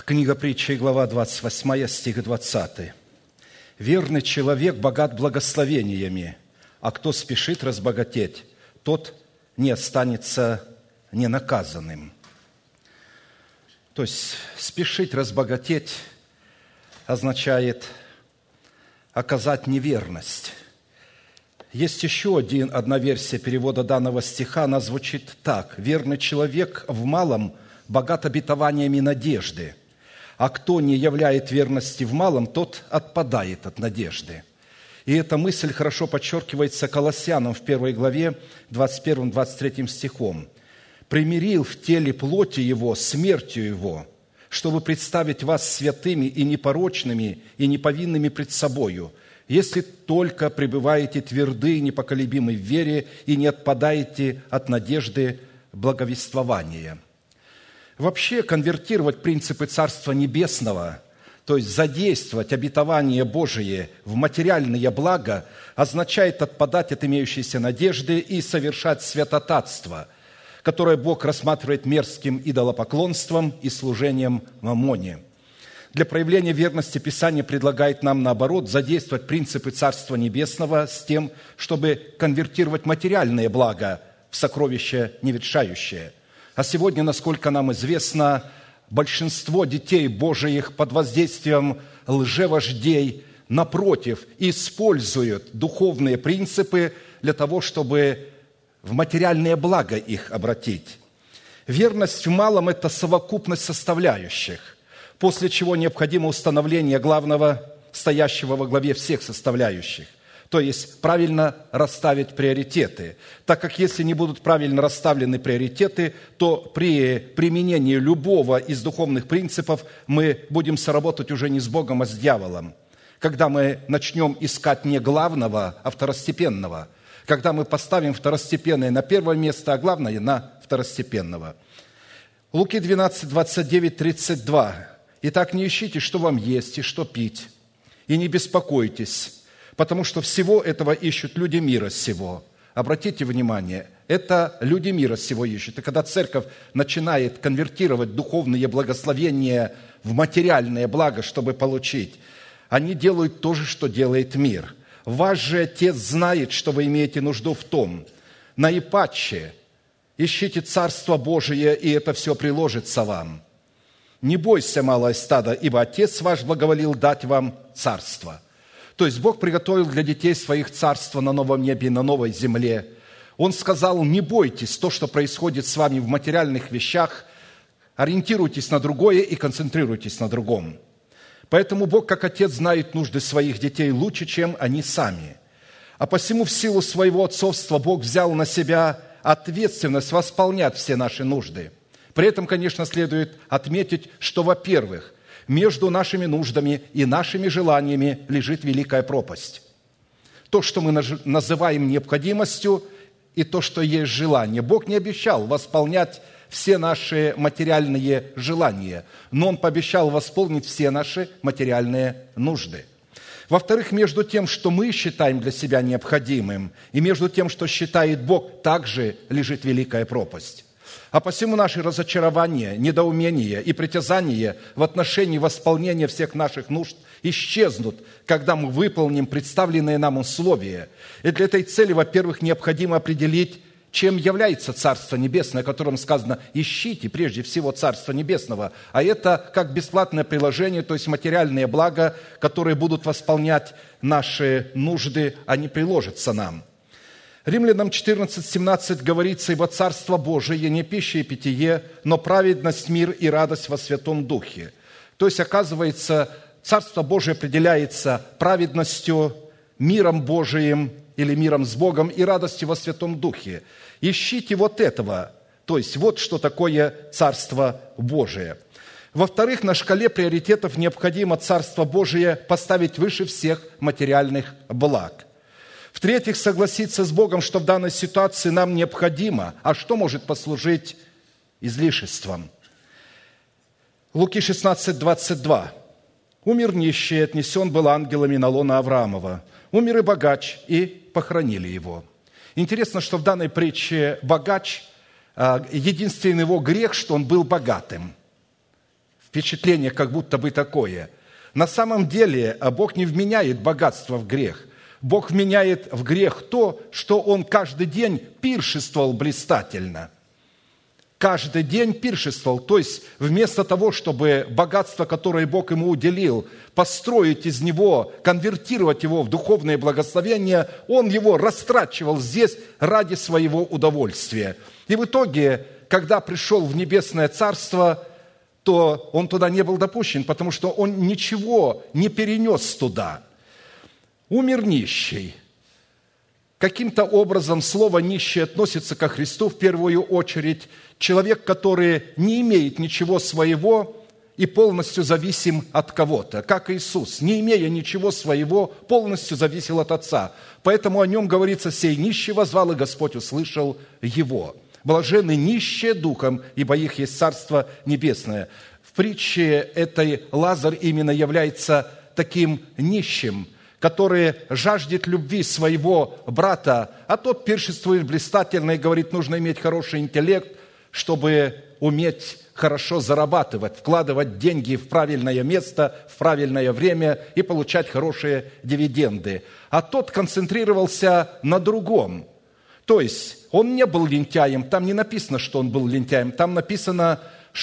Книга Притчи, глава 28, стих 20. «Верный человек богат благословениями, а кто спешит разбогатеть, тот не останется ненаказанным». То есть спешить разбогатеть означает оказать неверность. Есть еще одна версия перевода данного стиха, она звучит так: «Верный человек в малом богат обетованиями надежды, а кто не являет верности в малом, тот отпадает от надежды». И эта мысль хорошо подчеркивается Колоссянам в 1 главе 21-23 стихом. «Примирил в теле плоти Его смертью Его, чтобы представить вас святыми и непорочными и неповинными пред собою, если только пребываете тверды и непоколебимы в вере и не отпадаете от надежды благовествования». Вообще, конвертировать принципы Царства Небесного, то есть задействовать обетование Божие в материальные блага, означает отпадать от имеющейся надежды и совершать святотатство, которое Бог рассматривает мерзким идолопоклонством и служением мамоне. Для проявления верности Писание предлагает нам, наоборот, задействовать принципы Царства Небесного с тем, чтобы конвертировать материальные блага в сокровища неветшающее. А сегодня, насколько нам известно, большинство детей Божиих под воздействием лжевождей, напротив, используют духовные принципы для того, чтобы в материальные блага их обратить. Верность в малом – это совокупность составляющих, после чего необходимо установление главного, стоящего во главе всех составляющих. То есть правильно расставить приоритеты, так как если не будут правильно расставлены приоритеты, то при применении любого из духовных принципов мы будем соработать уже не с Богом, а с дьяволом. Когда мы начнем искать не главного, а второстепенного, когда мы поставим второстепенное на первое место, а главное на второстепенного. Луки 12, 29, 32. «Итак, не ищите, что вам есть и что пить, и не беспокойтесь, потому что всего этого ищут люди мира сего». Обратите внимание, это люди мира сего ищут. И когда церковь начинает конвертировать духовные благословения в материальное благо, чтобы получить, они делают то же, что делает мир. «Ваш же Отец знает, что вы имеете нужду в том. Наипаче ищите Царство Божие, и это все приложится вам. Не бойся, малое стадо, ибо Отец ваш благоволил дать вам царство». То есть Бог приготовил для детей своих царство на новом небе и на новой земле. Он сказал: не бойтесь то, что происходит с вами в материальных вещах, ориентируйтесь на другое и концентрируйтесь на другом. Поэтому Бог, как Отец, знает нужды своих детей лучше, чем они сами. А посему в силу своего отцовства Бог взял на себя ответственность восполнять все наши нужды. При этом, конечно, следует отметить, что, во-первых, между нашими нуждами и нашими желаниями лежит великая пропасть. То, что мы называем необходимостью, и то, что есть желание. Бог не обещал восполнять все наши материальные желания, но Он пообещал восполнить все наши материальные нужды. Во-вторых, между тем, что мы считаем для себя необходимым, и между тем, что считает Бог, также лежит великая пропасть. А посему наши разочарования, недоумения и притязания в отношении восполнения всех наших нужд исчезнут, когда мы выполним представленные нам условия. И для этой цели, во-первых, необходимо определить, чем является Царство Небесное, о котором сказано: «Ищите прежде всего Царство Небесного». А это как бесплатное приложение, то есть материальные блага, которые будут восполнять наши нужды, они приложатся нам. Римлянам 14:17 говорится: «Ибо Царство Божие не пища и питье, но праведность, мир и радость во Святом Духе». То есть, оказывается, Царство Божие определяется праведностью, миром Божиим или миром с Богом и радостью во Святом Духе. Ищите вот этого, то есть вот что такое Царство Божие. Во-вторых, на шкале приоритетов необходимо Царство Божие поставить выше всех материальных благ. В-третьих, согласиться с Богом, что в данной ситуации нам необходимо, а что может послужить излишеством. Луки 16:22. «Умер нищий, и отнесен был ангелами на лоно Авраамова. Умер и богач, и похоронили его». Интересно, что в данной притче богач, единственный его грех, что он был богатым. впечатление как будто бы такое. На самом деле Бог не вменяет богатство в грех. Бог вменяет в грех то, что он каждый день пиршествовал блистательно. Каждый день пиршествовал. То есть вместо того, чтобы богатство, которое Бог ему уделил, построить из него, конвертировать его в духовное благословение, он его растрачивал здесь ради своего удовольствия. И в итоге, когда пришел в небесное царство, то он туда не был допущен, потому что он ничего не перенес туда. Умер нищий. Каким-то образом слово «нищий» относится ко Христу в первую очередь. Человек, который не имеет ничего своего и полностью зависим от кого-то, как Иисус, не имея ничего своего, полностью зависел от Отца. Поэтому о нем говорится: «Сей нищий воззвал, и Господь услышал его». Блаженны нищие духом, ибо их есть Царство Небесное. В притче этой Лазарь именно является таким нищим, который жаждет любви своего брата, а тот пиршествует блистательно и говорит: нужно иметь хороший интеллект, чтобы уметь хорошо зарабатывать, вкладывать деньги в правильное место, в правильное время и получать хорошие дивиденды. А тот концентрировался на другом. То есть он не был лентяем, там не написано, что он был лентяем, там написано,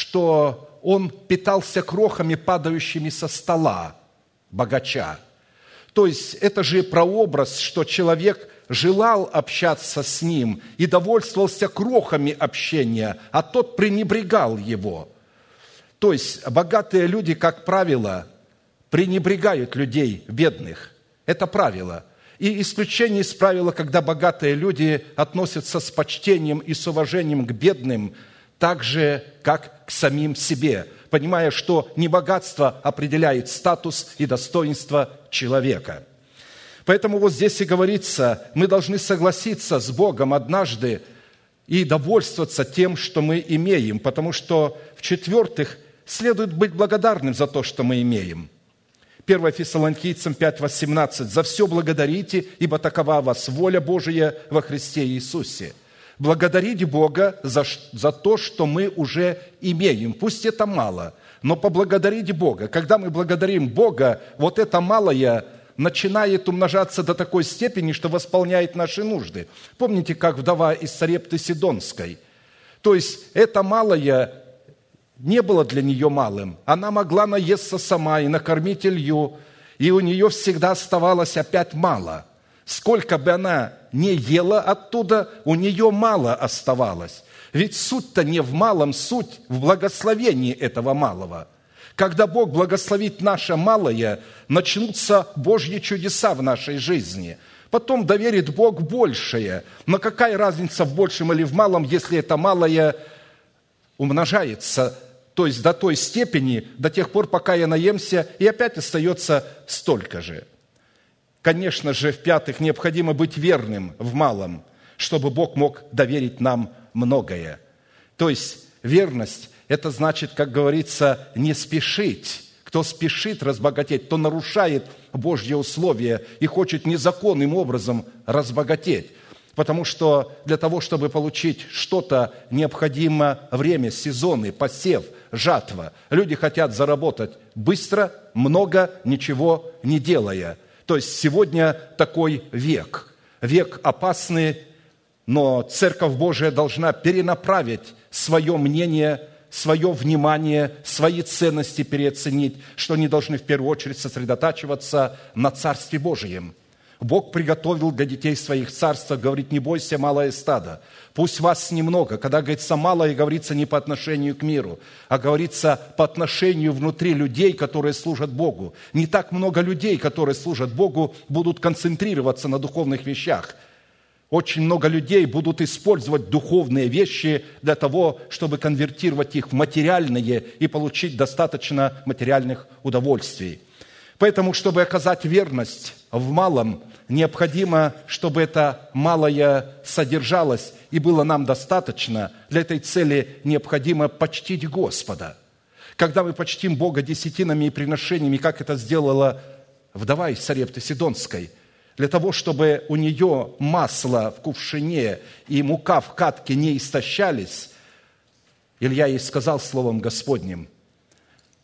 что он питался крохами, падающими со стола богача. То есть это же прообраз, что человек желал общаться с ним и довольствовался крохами общения, а тот пренебрегал его. То есть богатые люди, как правило, пренебрегают людей бедных. Это правило. И исключение из правила, когда богатые люди относятся с почтением и с уважением к бедным, так же, как к самим себе, понимая, что не богатство определяет статус и достоинство человека. Поэтому вот здесь и говорится, мы должны согласиться с Богом однажды и довольствоваться тем, что мы имеем, потому что, в-четвертых, следует быть благодарным за то, что мы имеем. 1 Фессалоникийцам 5:18. «За все благодарите, ибо такова вас воля Божия во Христе Иисусе». Благодарить Бога за то, что мы уже имеем. Пусть это мало, но поблагодарить Бога. Когда мы благодарим Бога, вот это малое начинает умножаться до такой степени, что восполняет наши нужды. Помните, как вдова из Сарепты Сидонской? То есть это малое не было для нее малым. Она могла наесться сама и накормить Илью, и у нее всегда оставалось опять мало. Сколько бы она не ела оттуда, у нее мало оставалось. Ведь суть-то не в малом, суть в благословении этого малого. Когда Бог благословит наше малое, начнутся Божьи чудеса в нашей жизни. Потом доверит Бог большее. Но какая разница в большем или в малом, если это малое умножается, то есть до той степени, до тех пор, пока я наемся, и опять остается столько же. Конечно же, в-пятых, необходимо быть верным в малом, чтобы Бог мог доверить нам многое. То есть верность – это значит, как говорится, не спешить. Кто спешит разбогатеть, то нарушает Божьи условия и хочет незаконным образом разбогатеть. Потому что для того, чтобы получить что-то, необходимо время, сезоны, посев, жатва. Люди хотят заработать быстро, много, ничего не делая. То есть сегодня такой век. Век опасный, но Церковь Божия должна перенаправить свое мнение, свое внимание, свои ценности переоценить, что они должны в первую очередь сосредотачиваться на Царстве Божьем. Бог приготовил для детей своих царства, говорит: не бойся, малое стадо, пусть вас немного. Когда говорится малое, говорится не по отношению к миру, а говорится по отношению внутри людей, которые служат Богу. Не так много людей, которые служат Богу, будут концентрироваться на духовных вещах. Очень много людей будут использовать духовные вещи для того, чтобы конвертировать их в материальные и получить достаточно материальных удовольствий. Поэтому, чтобы оказать верность в малом, необходимо, чтобы это малое содержалось и было нам достаточно. Для этой цели необходимо почтить Господа. Когда мы почтим Бога десятинами и приношениями, как это сделала вдова из Сарепты Сидонской, для того, чтобы у нее масло в кувшине и мука в катке не истощались, Илья ей сказал словом Господним: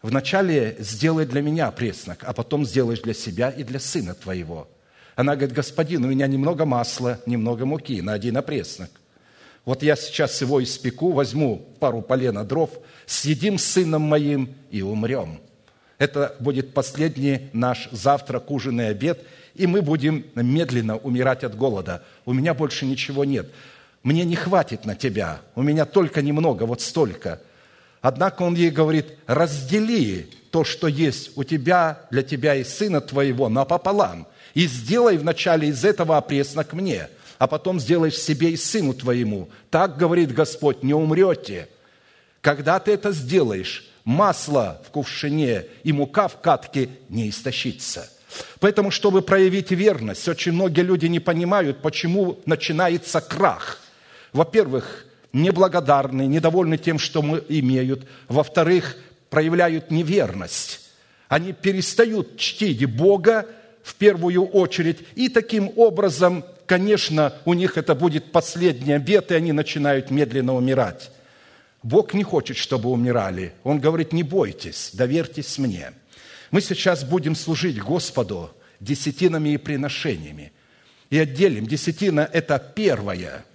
вначале сделай для меня преснок, а потом сделаешь для себя и для сына твоего. Она говорит: господин, у меня немного масла, немного муки на один опреснок. Вот я сейчас его испеку, возьму пару полена дров, съедим с сыном моим и умрем. Это будет последний наш завтрак, ужин и обед, и мы будем медленно умирать от голода. У меня больше ничего нет. Мне не хватит на тебя, у меня только немного, вот столько. Однако он ей говорит: раздели то, что есть у тебя, для тебя и сына твоего, напополам, и сделай вначале из этого опреснок мне, а потом сделаешь себе и сыну твоему. Так, говорит Господь, не умрете. Когда ты это сделаешь, масло в кувшине и мука в катке не истощится. Поэтому, чтобы проявить верность, очень многие люди не понимают, почему начинается крах. Во-первых, неблагодарны, недовольны тем, что имеют. Во-вторых, проявляют неверность. Они перестают чтить Бога в первую очередь, и таким образом, конечно, у них это будет последний обет, и они начинают медленно умирать. Бог не хочет, чтобы умирали. Он говорит: не бойтесь, доверьтесь мне. Мы сейчас будем служить Господу десятинами и приношениями. И отделим. Десятина – это первое,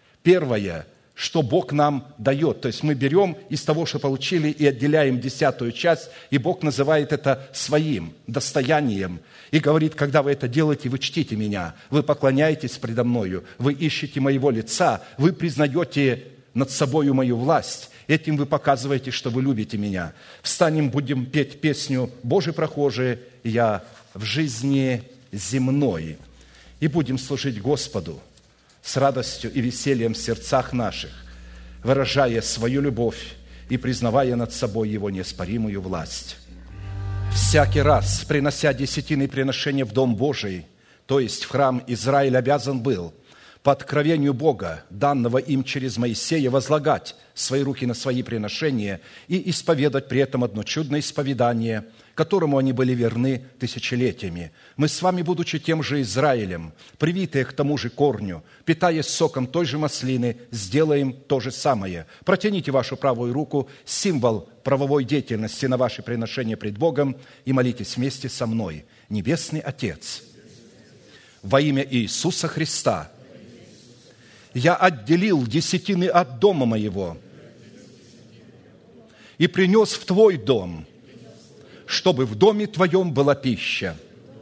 что Бог нам дает. То есть мы берем из того, что получили, и отделяем 10-ю часть, и Бог называет это своим достоянием. И говорит: когда вы это делаете, вы чтите меня, вы поклоняетесь предо мною, вы ищете моего лица, вы признаете над собою мою власть. Этим вы показываете, что вы любите меня. Встанем, будем петь песню «Божий прохожий, я в жизни земной». И будем служить Господу с радостью и весельем в сердцах наших, выражая свою любовь и признавая над собой Его неоспоримую власть. Всякий раз, принося десятины приношения в Дом Божий, то есть в храм, Израиль обязан был по откровению Бога, данного им через Моисея, возлагать свои руки на свои приношения и исповедать при этом одно чудное исповедание, которому они были верны тысячелетиями. Мы с вами, будучи тем же Израилем, привитые к тому же корню, питаясь соком той же маслины, сделаем то же самое. Протяните вашу правую руку, символ правовой деятельности на ваши приношения пред Богом, и молитесь вместе со мной. Небесный Отец, во имя Иисуса Христа, я отделил десятины от дома моего и принес в Твой дом, чтобы в доме Твоем была пища.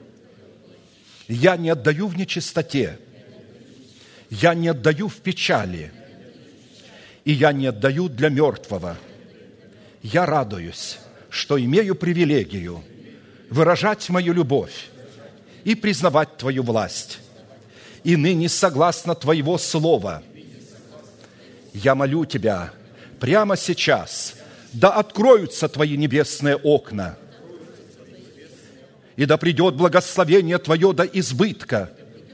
Я не отдаю в нечистоте, я не отдаю в печали, и я не отдаю для мертвого. Я радуюсь, что имею привилегию выражать мою любовь и признавать Твою власть. И ныне, согласно Твоего слова, я молю Тебя прямо сейчас, да откроются Твои небесные окна, и да придет благословение Твое до избытка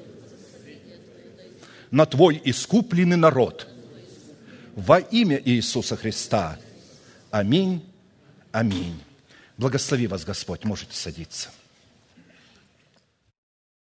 на Твой искупленный народ. Во имя Иисуса Христа. Аминь. Аминь. Благослови вас Господь. Можете садиться.